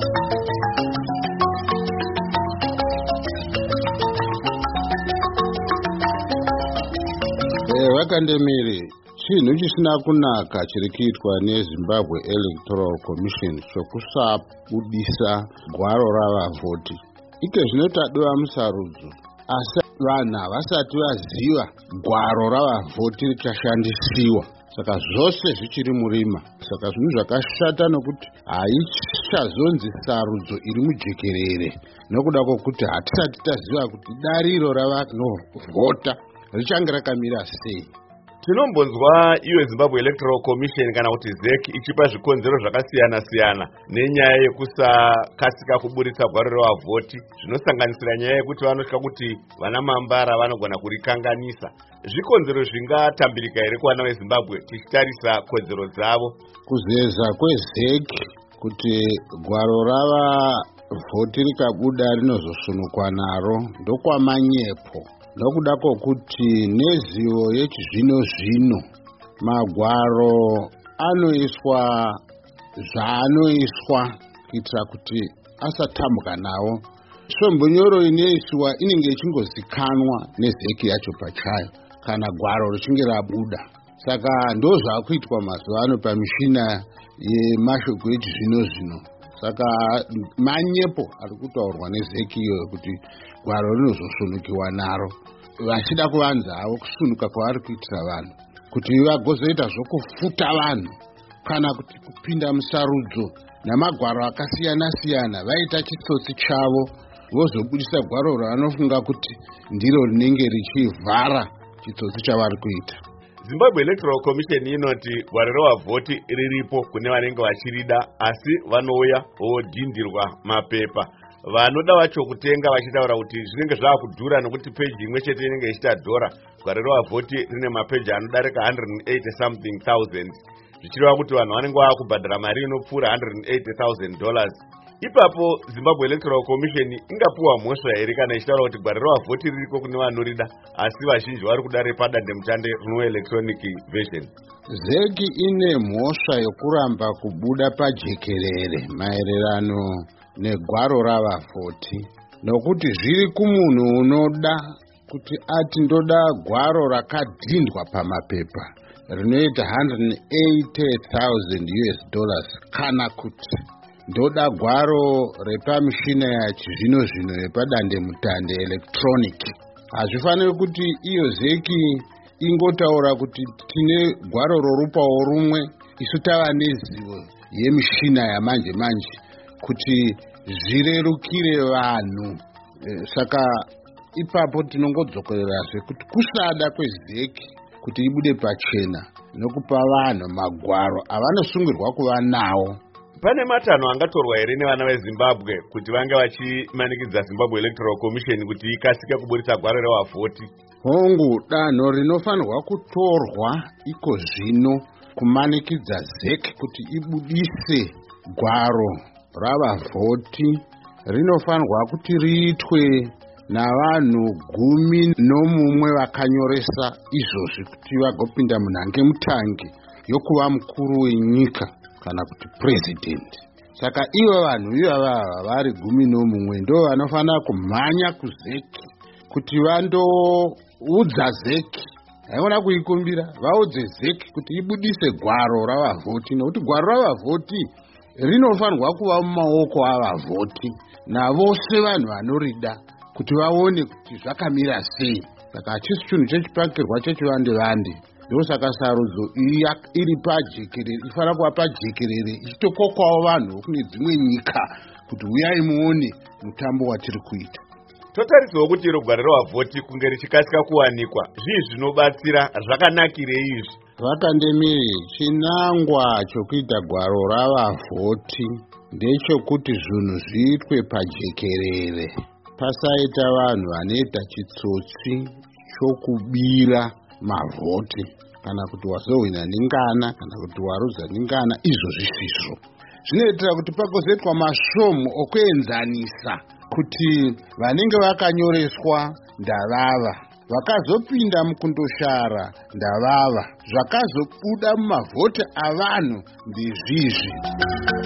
Vakandemere chinhu chisina kunaka chiri kuitwa neZimbabwe Electoral Commission chokusabudisa gwaro ravavhoti. Ike zvinotadiwa musarudzo, asi vanhu havasati vaziva gwaro ravavhoti richashandisiwa, saka zvose zvichiri murima. Saka zvinhu zvakashata nokuti haichazonzi sarudzo iri mujekerere, nokuda kwokuti hatisati taziva kuti dariro ravanovhota richange rakamira sei. Tinombonzwa iyo Zimbabwe Electoral Commission kana kuti ZEC ichipa zvikonzero zvakasiyana-siyana nenyaya yekusakasika kuburitsa gwaro revavhoti, zvinosanganisira nyaya yekuti vanotya kuti vana mambara vanogona kurikanganisa. Zvikonzero zvingatambirika here kuvana veZimbabwe tichitarisa kodzero dzavo? Kuzeza kweZEC kuti gwaro ravavhoti rikabuda rinozosunukwa naro ndokwamanyepo, nokuda kwokuti nezivo yechizvino-zvino magwaro anoiswa zvaanoiswa kuitira kuti asatambuka nawo. Svombonyoro inoiswa inenge ichingozikanwa neZEC yacho pachayo kana gwaro richinge rabuda. Saka ndozvaakuitwa mazuva ano pamishina yemashoko echizvino-zvino. Saka manyepo ari kutaurwa neZEC iyoyo kuti gwaro rinozosunukiwa naro, vachida kuvanza havo kusunuka kwavari kuitira vanhu kuti vagozoita zvokufuta vanhu kana kuti kupinda musarudzo namagwaro akasiyana-siyana, vaita chitsotsi chavo vozobudisa gwaro ravanofunga kuti ndiro rinenge richivhara chitsotsi chavari kuita. Zimbabwe Electoral Commission inoti gwaro revavhoti riripo kune vanenge vachirida, asi vanouya vodhindirwa mapepa. Vanoda vacho kutenga vachitaura kuti zvinenge zvakudhura nokuti peji imwe chete inenge ichitadhora. Gwaro revavhoti rine mapeji anodarika 180 something thousand, zvichireva kuti vanhu vanenge vakubhadhara mari inopfuura $180,000. Ipapo Zimbabwe Electoral Commission ingapuwa mhosva here kana ichitaura kuti gwaro revavhoti ririko kune vanorida, asi vazhinji vari kuda repadandemutande rino electronic version? ZEC ine mhosva yokuramba kubuda pajekerere maererano negwaro ravavhoti, nokuti zviri kumunhu unoda kuti ati ndoda gwaro rakadhindwa pamapepa rinoita $180,000 kana kuti ndoda gwaro repamishina yachizvino-zvino yepadandemutande electronic. Hazvifaniri kuti iyo ZEC ingotaura kuti tine gwaro rorupawo rumwe, isu tava nezivo yemishina yamanje-manje kuti zvirerukire vanhu. Saka ipapo tinongodzokererazve kuti kusada kweZEC kuti ibude pachena nokupa vanhu magwaro avanosungirwa kuva nawo. Pane matanho angatorwa here nevana veZimbabwe kuti vange vachimanikidza Zimbabwe Electoral Commission kuti ikasike kuburitsa gwaro revavhoti? Hongu, danho rinofanirwa kutorwa iko zvino kumanikidza ZEC kuti ibudise gwaro ravavhoti rinofanirwa kuti riitwe navanhu 11 vakanyoresa izvozvi kuti vagopinda munhange mutange yokuva mukuru wenyika kana kuti president. Saka ivo vanhu ivava vari 11 ndo vanofanira kumhanya kuZEC kuti vandoudza ZEC, haivona kuikumbira, vaudze ZEC kuti ibudise gwaro ravavhoti, nokuti gwaro ravavhoti rinofanirwa kuva mumaoko avavhoti navose vanhu vanorida kuti vaone kuti zvakamira sei. Saka hachisi chinhu chechipakirwa chechivande-vande. Ndosaka sarudzo iri pajekerere, ifanira kuva pajekerere ichitokokwawo vanhu kune dzimwe nyika kuti uyai muone mutambo watiri kuita. Totarisawo kuti iro gwaro revavhoti kunge richikasika kuwanikwa, zvii zvinobatsira, zvakanakirei izvi? Vakandemere, chinangwa chokuita gwaro ravavhoti ndechekuti zvinhu zviitwe pajekerere, pasaita vanhu vanoita chitsotsi chokubira mavhoti, kana kuti wazohwina ningana kana kuti warudza ningana, izvo zvisizvo. Zvinoitira kuti pagozoitwa masvomu okuenzanisa kuti vanenge vakanyoreswa ndavava, vakazopinda mukundoshara ndavava, zvakazobuda mumavhoti avanhu ndezvizvi.